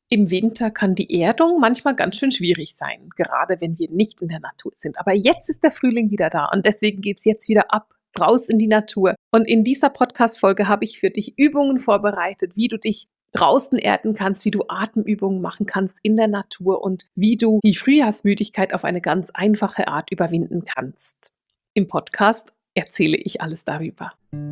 Im Winter kann die Erdung manchmal ganz schön schwierig sein, gerade wenn wir nicht in der Natur sind. Aber jetzt ist der Frühling wieder da und deswegen geht's jetzt wieder ab, raus in die Natur. Und in dieser Podcast-Folge habe ich für dich Übungen vorbereitet, wie du dich draußen erden kannst, wie du Atemübungen machen kannst in der Natur und wie du die Frühjahrsmüdigkeit auf eine ganz einfache Art überwinden kannst. Im Podcast erzähle ich alles darüber.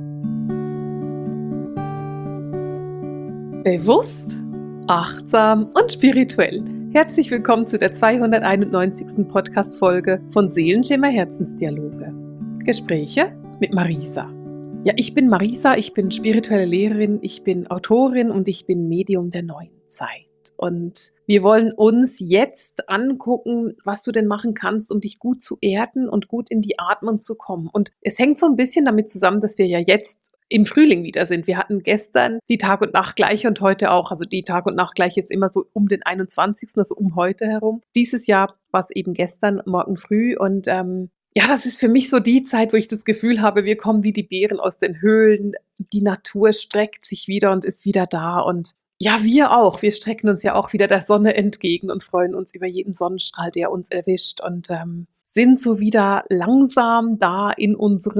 Bewusst, achtsam und spirituell. Herzlich willkommen zu der 291. Podcast-Folge von Seelenschimmer Herzensdialoge. Gespräche mit Marisa. Ja, ich bin Marisa, ich bin spirituelle Lehrerin, ich bin Autorin und ich bin Medium der neuen Zeit. Und wir wollen uns jetzt angucken, was du denn machen kannst, um dich gut zu erden und gut in die Atmung zu kommen. Und es hängt so ein bisschen damit zusammen, dass wir ja jetzt im Frühling wieder sind. Wir hatten gestern die Tag- und Nachtgleiche und heute auch. Also die Tag- und Nachtgleiche ist immer so um den 21., also um heute herum. Dieses Jahr war es eben gestern, morgen früh. Und ja, das ist für mich so die Zeit, wo ich das Gefühl habe, wir kommen wie die Beeren aus den Höhlen. Die Natur streckt sich wieder und ist wieder da. Und ja, wir auch. Wir strecken uns ja auch wieder der Sonne entgegen und freuen uns über jeden Sonnenstrahl, der uns erwischt. Und sind so wieder langsam da in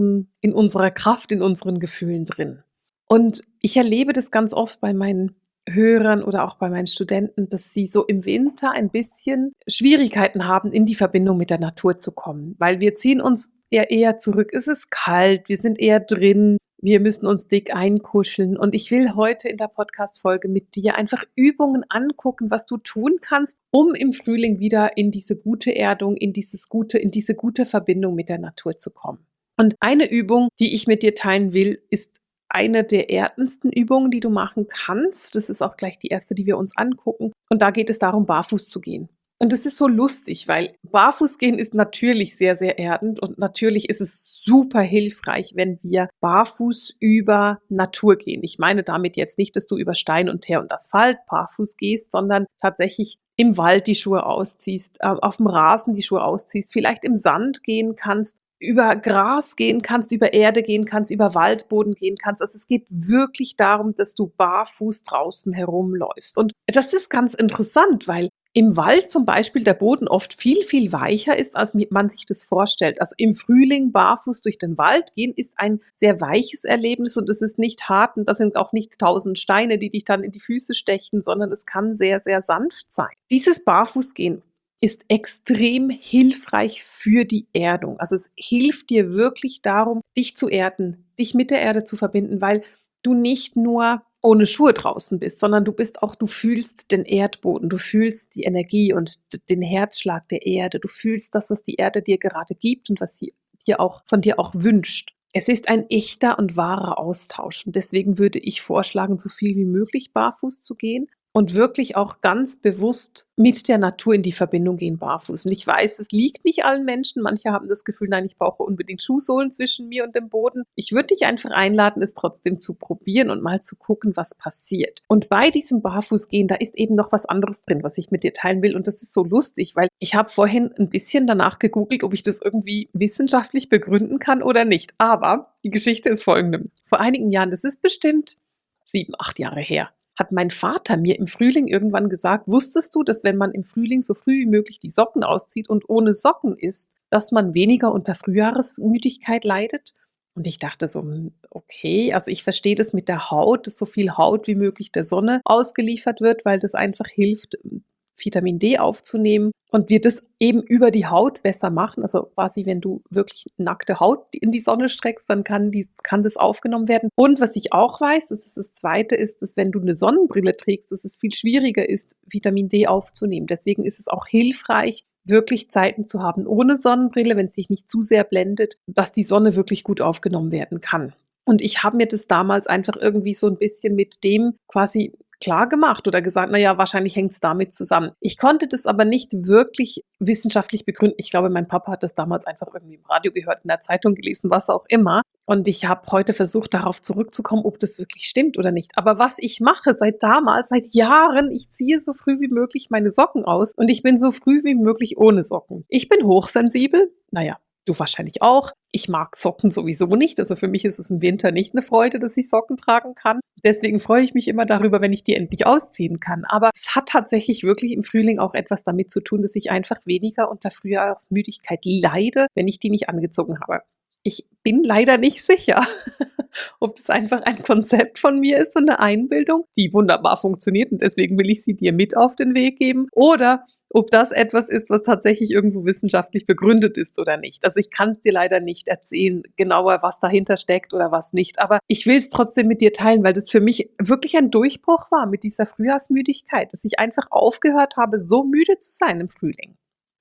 unserer Kraft, in unseren Gefühlen drin. Und ich erlebe das ganz oft bei meinen Hörern oder auch bei meinen Studenten, dass sie so im Winter ein bisschen Schwierigkeiten haben, in die Verbindung mit der Natur zu kommen, weil wir ziehen uns eher zurück. Es ist kalt, wir sind eher drin, wir müssen uns dick einkuscheln. Und ich will heute in der Podcast-Folge mit dir einfach Übungen angucken, was du tun kannst, um im Frühling wieder in diese gute Erdung, in diese gute Verbindung mit der Natur zu kommen. Und eine Übung, die ich mit dir teilen will, ist eine der erdendsten Übungen, die du machen kannst. Das ist auch gleich die erste, die wir uns angucken. Und da geht es darum, barfuß zu gehen. Und das ist so lustig, weil barfuß gehen ist natürlich sehr, sehr erdend und natürlich ist es super hilfreich, wenn wir barfuß über Natur gehen. Ich meine damit jetzt nicht, dass du über Stein und Teer und Asphalt barfuß gehst, sondern tatsächlich im Wald die Schuhe ausziehst, auf dem Rasen die Schuhe ausziehst, vielleicht im Sand gehen kannst, über Gras gehen kannst, über Erde gehen kannst, über Waldboden gehen kannst. Also es geht wirklich darum, dass du barfuß draußen herumläufst. Und das ist ganz interessant, weil im Wald zum Beispiel der Boden oft viel, viel weicher ist, als man sich das vorstellt. Also im Frühling barfuß durch den Wald gehen ist ein sehr weiches Erlebnis und es ist nicht hart und das sind auch nicht 1000 Steine, die dich dann in die Füße stechen, sondern es kann sehr, sehr sanft sein. Dieses Barfußgehen ist extrem hilfreich für die Erdung. Also es hilft dir wirklich darum, dich zu erden, dich mit der Erde zu verbinden, weil du nicht nur ohne Schuhe draußen bist, sondern du fühlst den Erdboden, du fühlst die Energie und den Herzschlag der Erde, du fühlst das, was die Erde dir gerade gibt und was sie von dir auch wünscht. Es ist ein echter und wahrer Austausch und deswegen würde ich vorschlagen, so viel wie möglich barfuß zu gehen. Und wirklich auch ganz bewusst mit der Natur in die Verbindung gehen, barfuß. Und ich weiß, es liegt nicht allen Menschen. Manche haben das Gefühl, nein, ich brauche unbedingt Schuhsohlen zwischen mir und dem Boden. Ich würde dich einfach einladen, es trotzdem zu probieren und mal zu gucken, was passiert. Und bei diesem Barfußgehen, da ist eben noch was anderes drin, was ich mit dir teilen will. Und das ist so lustig, weil ich habe vorhin ein bisschen danach gegoogelt, ob ich das irgendwie wissenschaftlich begründen kann oder nicht. Aber die Geschichte ist folgende. Vor einigen Jahren, das ist bestimmt 7, 8 Jahre her, hat mein Vater mir im Frühling irgendwann gesagt, wusstest du, dass wenn man im Frühling so früh wie möglich die Socken auszieht und ohne Socken ist, dass man weniger unter Frühjahresmüdigkeit leidet? Und ich dachte so, okay, also ich verstehe das mit der Haut, dass so viel Haut wie möglich der Sonne ausgeliefert wird, weil das einfach hilft, Vitamin D aufzunehmen und wir das eben über die Haut besser machen. Also quasi, wenn du wirklich nackte Haut in die Sonne streckst, dann kann das aufgenommen werden. Und was ich auch weiß, das Zweite ist, dass wenn du eine Sonnenbrille trägst, dass es viel schwieriger ist, Vitamin D aufzunehmen. Deswegen ist es auch hilfreich, wirklich Zeiten zu haben ohne Sonnenbrille, wenn es dich nicht zu sehr blendet, dass die Sonne wirklich gut aufgenommen werden kann. Und ich habe mir das damals einfach irgendwie so ein bisschen mit dem quasi klar gemacht oder gesagt, naja, wahrscheinlich hängt es damit zusammen. Ich konnte das aber nicht wirklich wissenschaftlich begründen. Ich glaube, mein Papa hat das damals einfach irgendwie im Radio gehört, in der Zeitung gelesen, was auch immer. Und ich habe heute versucht, darauf zurückzukommen, ob das wirklich stimmt oder nicht. Aber was ich mache seit Jahren, ich ziehe so früh wie möglich meine Socken aus und ich bin so früh wie möglich ohne Socken. Ich bin hochsensibel. Naja, Du wahrscheinlich auch. Ich mag Socken sowieso nicht. Also für mich ist es im Winter nicht eine Freude, dass ich Socken tragen kann. Deswegen freue ich mich immer darüber, wenn ich die endlich ausziehen kann. Aber es hat tatsächlich wirklich im Frühling auch etwas damit zu tun, dass ich einfach weniger unter Frühjahrsmüdigkeit leide, wenn ich die nicht angezogen habe. Ich bin leider nicht sicher, ob das einfach ein Konzept von mir ist und eine Einbildung, die wunderbar funktioniert und deswegen will ich sie dir mit auf den Weg geben, oder ob das etwas ist, was tatsächlich irgendwo wissenschaftlich begründet ist oder nicht. Also ich kann es dir leider nicht erzählen, genauer, was dahinter steckt oder was nicht. Aber ich will es trotzdem mit dir teilen, weil das für mich wirklich ein Durchbruch war mit dieser Frühjahrsmüdigkeit, dass ich einfach aufgehört habe, so müde zu sein im Frühling.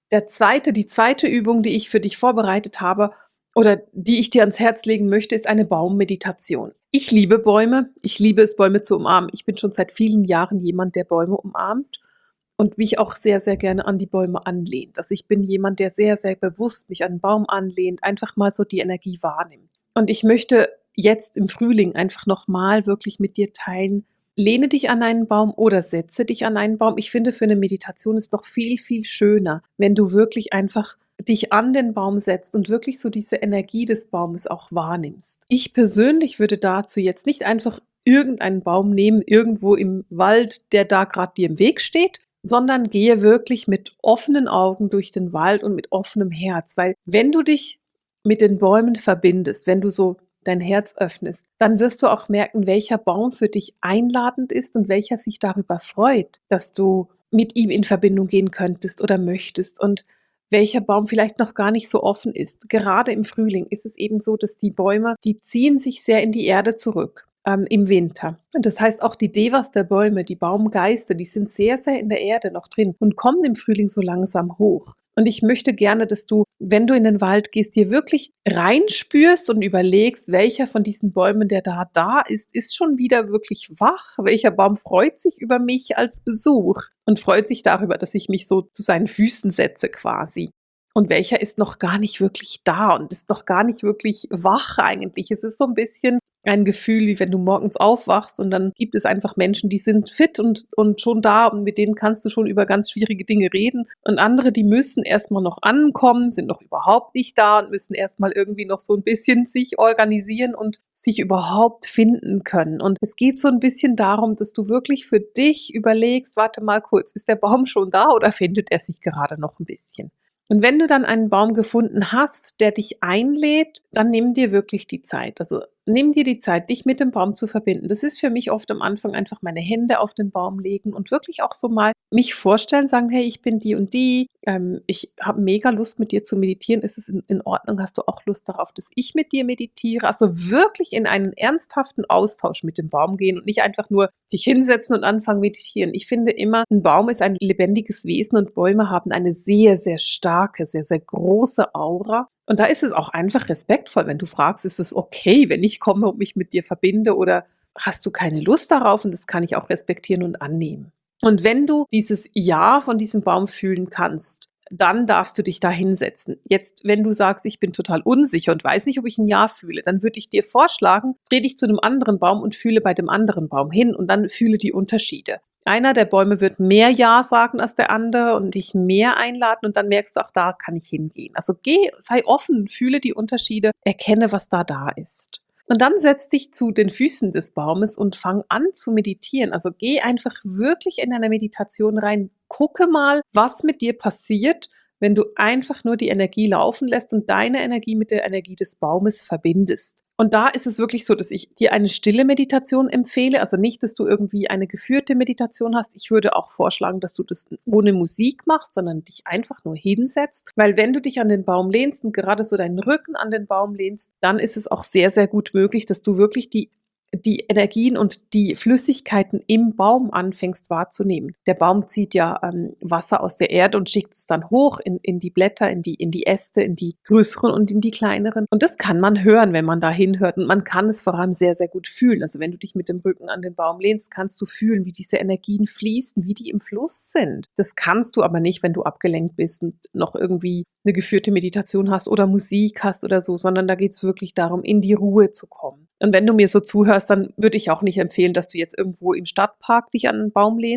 Die zweite Übung, die ich für dich vorbereitet habe oder die ich dir ans Herz legen möchte, ist eine Baummeditation. Ich liebe Bäume. Ich liebe es, Bäume zu umarmen. Ich bin schon seit vielen Jahren jemand, der Bäume umarmt und mich auch sehr, sehr gerne an die Bäume anlehnt. Also ich bin jemand, der sehr, sehr bewusst mich an einen Baum anlehnt, einfach mal so die Energie wahrnimmt. Und ich möchte jetzt im Frühling einfach nochmal wirklich mit dir teilen, lehne dich an einen Baum oder setze dich an einen Baum. Ich finde, für eine Meditation ist doch viel, viel schöner, wenn du wirklich einfach dich an den Baum setzt und wirklich so diese Energie des Baumes auch wahrnimmst. Ich persönlich würde dazu jetzt nicht einfach irgendeinen Baum nehmen, irgendwo im Wald, der da gerade dir im Weg steht, sondern gehe wirklich mit offenen Augen durch den Wald und mit offenem Herz, weil wenn du dich mit den Bäumen verbindest, wenn du so dein Herz öffnest, dann wirst du auch merken, welcher Baum für dich einladend ist und welcher sich darüber freut, dass du mit ihm in Verbindung gehen könntest oder möchtest und welcher Baum vielleicht noch gar nicht so offen ist. Gerade im Frühling ist es eben so, dass die Bäume, die ziehen sich sehr in die Erde zurück im Winter. Und das heißt, auch die Devas der Bäume, die Baumgeister, die sind sehr, sehr in der Erde noch drin und kommen im Frühling so langsam hoch. Und ich möchte gerne, dass du, wenn du in den Wald gehst, dir wirklich reinspürst und überlegst, welcher von diesen Bäumen, der da ist schon wieder wirklich wach. Welcher Baum freut sich über mich als Besuch und freut sich darüber, dass ich mich so zu seinen Füßen setze quasi. Und welcher ist noch gar nicht wirklich da und ist noch gar nicht wirklich wach eigentlich. Es ist so ein bisschen ein Gefühl, wie wenn du morgens aufwachst und dann gibt es einfach Menschen, die sind fit und schon da und mit denen kannst du schon über ganz schwierige Dinge reden. Und andere, die müssen erstmal noch ankommen, sind noch überhaupt nicht da und müssen erstmal irgendwie noch so ein bisschen sich organisieren und sich überhaupt finden können. Und es geht so ein bisschen darum, dass du wirklich für dich überlegst, warte mal kurz, ist der Baum schon da oder findet er sich gerade noch ein bisschen? Und wenn du dann einen Baum gefunden hast, der dich einlädt, dann nimm dir wirklich die Zeit. Also nimm dir die Zeit, dich mit dem Baum zu verbinden. Das ist für mich oft am Anfang einfach meine Hände auf den Baum legen und wirklich auch so mal mich vorstellen, sagen, hey, ich bin die und die. Ich habe mega Lust, mit dir zu meditieren. Ist es in Ordnung? Hast du auch Lust darauf, dass ich mit dir meditiere? Also wirklich in einen ernsthaften Austausch mit dem Baum gehen und nicht einfach nur sich hinsetzen und anfangen meditieren. Ich finde immer, ein Baum ist ein lebendiges Wesen und Bäume haben eine sehr, sehr starke, sehr, sehr große Aura. Und da ist es auch einfach respektvoll, wenn du fragst, ist es okay, wenn ich komme und mich mit dir verbinde oder hast du keine Lust darauf? Und das kann ich auch respektieren und annehmen. Und wenn du dieses Ja von diesem Baum fühlen kannst, dann darfst du dich da hinsetzen. Jetzt, wenn du sagst, ich bin total unsicher und weiß nicht, ob ich ein Ja fühle, dann würde ich dir vorschlagen, dreh dich zu einem anderen Baum und fühle bei dem anderen Baum hin und dann fühle die Unterschiede. Einer der Bäume wird mehr Ja sagen als der andere und dich mehr einladen und dann merkst du, auch da kann ich hingehen. Also sei offen, fühle die Unterschiede, erkenne, was da ist. Und dann setz dich zu den Füßen des Baumes und fang an zu meditieren. Also geh einfach wirklich in eine Meditation rein. Gucke mal, was mit dir passiert, wenn du einfach nur die Energie laufen lässt und deine Energie mit der Energie des Baumes verbindest. Und da ist es wirklich so, dass ich dir eine stille Meditation empfehle. Also nicht, dass du irgendwie eine geführte Meditation hast. Ich würde auch vorschlagen, dass du das ohne Musik machst, sondern dich einfach nur hinsetzt. Weil wenn du dich an den Baum lehnst und gerade so deinen Rücken an den Baum lehnst, dann ist es auch sehr, sehr gut möglich, dass du wirklich die Energien und die Flüssigkeiten im Baum anfängst wahrzunehmen. Der Baum zieht ja Wasser aus der Erde und schickt es dann hoch in die Blätter, in die Äste, in die größeren und in die kleineren. Und das kann man hören, wenn man da hinhört. Und man kann es vor allem sehr, sehr gut fühlen. Also wenn du dich mit dem Rücken an den Baum lehnst, kannst du fühlen, wie diese Energien fließen, wie die im Fluss sind. Das kannst du aber nicht, wenn du abgelenkt bist und noch irgendwie eine geführte Meditation hast oder Musik hast oder so, sondern da geht es wirklich darum, in die Ruhe zu kommen. Und wenn du mir so zuhörst, dann würde ich auch nicht empfehlen, dass du jetzt irgendwo im Stadtpark dich an einen Baum lehnst.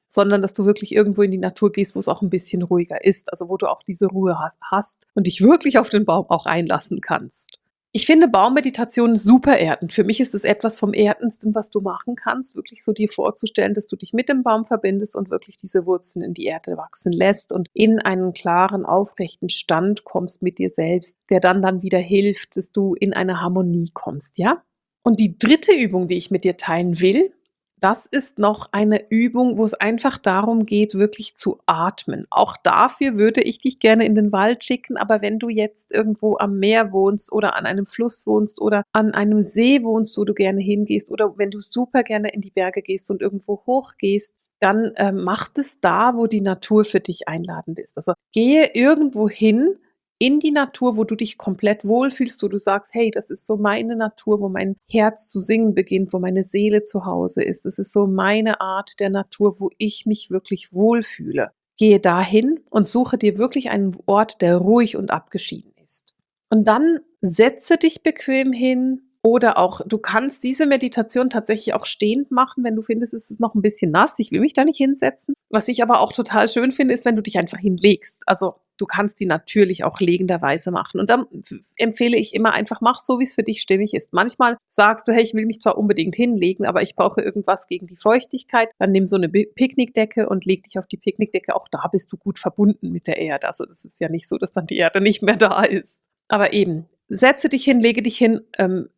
sondern dass du wirklich irgendwo in die Natur gehst, wo es auch ein bisschen ruhiger ist, also wo du auch diese Ruhe hast und dich wirklich auf den Baum auch einlassen kannst. Ich finde Baummeditation super erdend. Für mich ist es etwas vom Erdendsten, was du machen kannst, wirklich so dir vorzustellen, dass du dich mit dem Baum verbindest und wirklich diese Wurzeln in die Erde wachsen lässt und in einen klaren, aufrechten Stand kommst mit dir selbst, der dann wieder hilft, dass du in eine Harmonie kommst, ja? Und die dritte Übung, die ich mit dir teilen will, das ist noch eine Übung, wo es einfach darum geht, wirklich zu atmen. Auch dafür würde ich dich gerne in den Wald schicken, aber wenn du jetzt irgendwo am Meer wohnst oder an einem Fluss wohnst oder an einem See wohnst, wo du gerne hingehst oder wenn du super gerne in die Berge gehst und irgendwo hochgehst, dann mach es da, wo die Natur für dich einladend ist. Also gehe irgendwo hin, in die Natur, wo du dich komplett wohlfühlst, wo du sagst, hey, das ist so meine Natur, wo mein Herz zu singen beginnt, wo meine Seele zu Hause ist. Das ist so meine Art der Natur, wo ich mich wirklich wohlfühle. Gehe dahin und suche dir wirklich einen Ort, der ruhig und abgeschieden ist. Und dann setze dich bequem hin oder auch, du kannst diese Meditation tatsächlich auch stehend machen, wenn du findest, es ist noch ein bisschen nass. Ich will mich da nicht hinsetzen. Was ich aber auch total schön finde, ist, wenn du dich einfach hinlegst. Also du kannst die natürlich auch legenderweise machen. Und dann empfehle ich immer einfach, mach so, wie es für dich stimmig ist. Manchmal sagst du, hey, ich will mich zwar unbedingt hinlegen, aber ich brauche irgendwas gegen die Feuchtigkeit. Dann nimm so eine Picknickdecke und leg dich auf die Picknickdecke. Auch da bist du gut verbunden mit der Erde. Also das ist ja nicht so, dass dann die Erde nicht mehr da ist. Aber eben, setze dich hin, lege dich hin,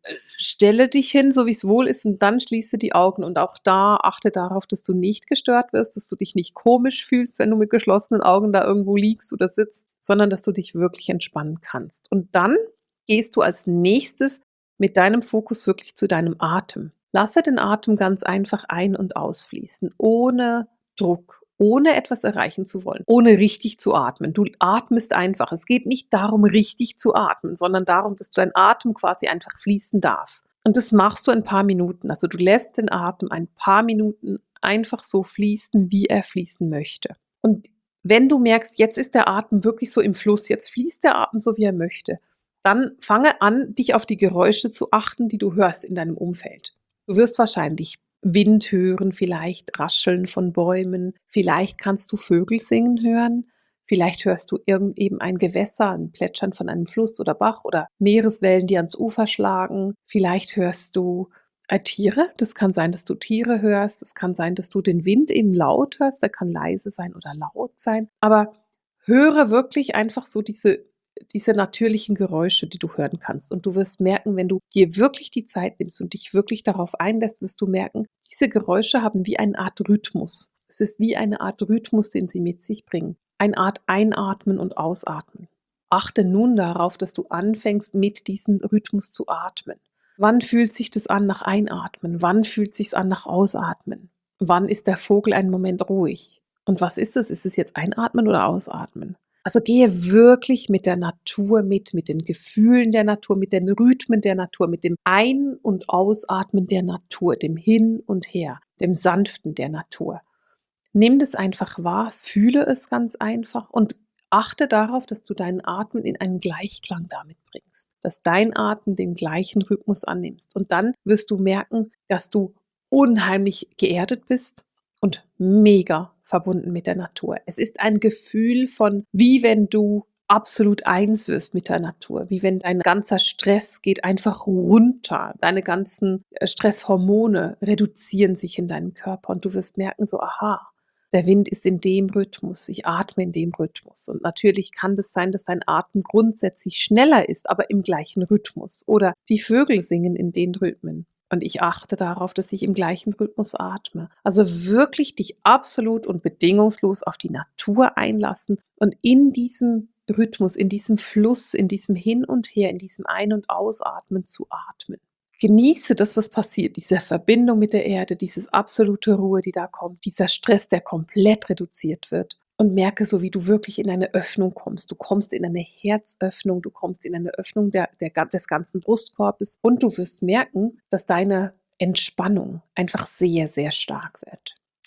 stelle dich hin, so wie es wohl ist, und dann schließe die Augen. Und auch da achte darauf, dass du nicht gestört wirst, dass du dich nicht komisch fühlst, wenn du mit geschlossenen Augen da irgendwo liegst oder sitzt, sondern dass du dich wirklich entspannen kannst. Und dann gehst du als nächstes mit deinem Fokus wirklich zu deinem Atem. Lasse den Atem ganz einfach ein- und ausfließen, ohne Druck, ohne etwas erreichen zu wollen, ohne richtig zu atmen. Du atmest einfach. Es geht nicht darum, richtig zu atmen, sondern darum, dass dein Atem quasi einfach fließen darf. Und das machst du ein paar Minuten. Also du lässt den Atem ein paar Minuten einfach so fließen, wie er fließen möchte. Und wenn du merkst, jetzt ist der Atem wirklich so im Fluss, jetzt fließt der Atem so, wie er möchte, dann fange an, dich auf die Geräusche zu achten, die du hörst in deinem Umfeld. Du wirst wahrscheinlich Wind hören, vielleicht Rascheln von Bäumen, vielleicht kannst du Vögel singen hören, vielleicht hörst du eben ein Gewässer, ein Plätschern von einem Fluss oder Bach oder Meereswellen, die ans Ufer schlagen, vielleicht hörst du Tiere, das kann sein, dass du Tiere hörst, es kann sein, dass du den Wind eben laut hörst, der kann leise sein oder laut sein, aber höre wirklich einfach so diese natürlichen Geräusche, die du hören kannst. Und du wirst merken, wenn du dir wirklich die Zeit nimmst und dich wirklich darauf einlässt, wirst du merken, diese Geräusche haben wie eine Art Rhythmus. Es ist wie eine Art Rhythmus, den sie mit sich bringen. Eine Art Einatmen und Ausatmen. Achte nun darauf, dass du anfängst, mit diesem Rhythmus zu atmen. Wann fühlt sich das an nach Einatmen? Wann fühlt sich an nach Ausatmen? Wann ist der Vogel einen Moment ruhig? Und was ist es? Ist es jetzt Einatmen oder Ausatmen? Also gehe wirklich mit der Natur mit den Gefühlen der Natur, mit den Rhythmen der Natur, mit dem Ein- und Ausatmen der Natur, dem Hin und Her, dem Sanften der Natur. Nimm das einfach wahr, fühle es ganz einfach und achte darauf, dass du deinen Atem in einen Gleichklang damit bringst, dass dein Atem den gleichen Rhythmus annimmst. Und dann wirst du merken, dass du unheimlich geerdet bist und mega verbunden mit der Natur. Es ist ein Gefühl von, wie wenn du absolut eins wirst mit der Natur, wie wenn dein ganzer Stress geht einfach runter, deine ganzen Stresshormone reduzieren sich in deinem Körper und du wirst merken so, aha, der Wind ist in dem Rhythmus, ich atme in dem Rhythmus. Und natürlich kann das sein, dass dein Atem grundsätzlich schneller ist, aber im gleichen Rhythmus. Oder die Vögel singen in den Rhythmen. Und ich achte darauf, dass ich im gleichen Rhythmus atme. Also wirklich dich absolut und bedingungslos auf die Natur einlassen und in diesem Rhythmus, in diesem Fluss, in diesem Hin und Her, in diesem Ein- und Ausatmen zu atmen. Genieße das, was passiert, diese Verbindung mit der Erde, diese absolute Ruhe, die da kommt, dieser Stress, der komplett reduziert wird. Und merke so, wie du wirklich in eine Öffnung kommst. Du kommst in eine Herzöffnung, du kommst in eine Öffnung des ganzen Brustkorbes und du wirst merken, dass deine Entspannung einfach sehr, sehr stark wird.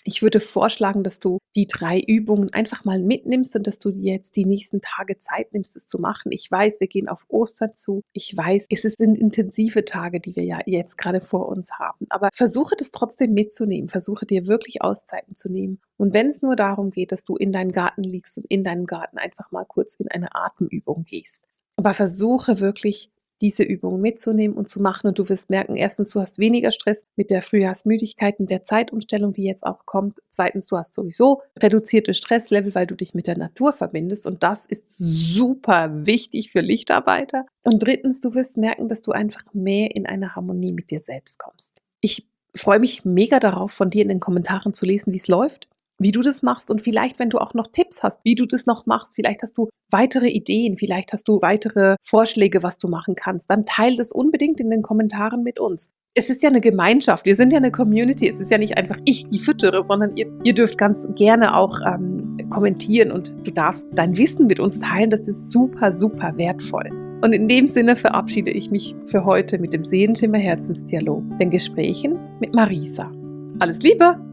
Ich würde vorschlagen, dass du die 3 Übungen einfach mal mitnimmst und dass du dir jetzt die nächsten Tage Zeit nimmst, es zu machen. Ich weiß, wir gehen auf Ostern zu. Ich weiß, sind intensive Tage, die wir ja jetzt gerade vor uns haben. Aber versuche das trotzdem mitzunehmen. Versuche dir wirklich Auszeiten zu nehmen. Und wenn es nur darum geht, dass du in deinen Garten liegst und in deinem Garten einfach mal kurz in eine Atemübung gehst. Aber versuche wirklich, diese Übungen mitzunehmen und zu machen, und du wirst merken, erstens, du hast weniger Stress mit der Frühjahrsmüdigkeit und der Zeitumstellung, die jetzt auch kommt. Zweitens, du hast sowieso reduzierte Stresslevel, weil du dich mit der Natur verbindest, und das ist super wichtig für Lichtarbeiter. Und drittens, du wirst merken, dass du einfach mehr in eine Harmonie mit dir selbst kommst. Ich freue mich mega darauf, von dir in den Kommentaren zu lesen, wie es läuft, wie du das machst, und vielleicht, wenn du auch noch Tipps hast, wie du das noch machst, vielleicht hast du weitere Ideen, vielleicht hast du weitere Vorschläge, was du machen kannst, dann teile das unbedingt in den Kommentaren mit uns. Es ist ja eine Gemeinschaft, wir sind ja eine Community, es ist ja nicht einfach ich, die füttere, sondern ihr dürft ganz gerne auch kommentieren, und du darfst dein Wissen mit uns teilen, das ist super, super wertvoll. Und in dem Sinne verabschiede ich mich für heute mit dem Seelenschimmer Herzensdialog, den Gesprächen mit Marisa. Alles Liebe!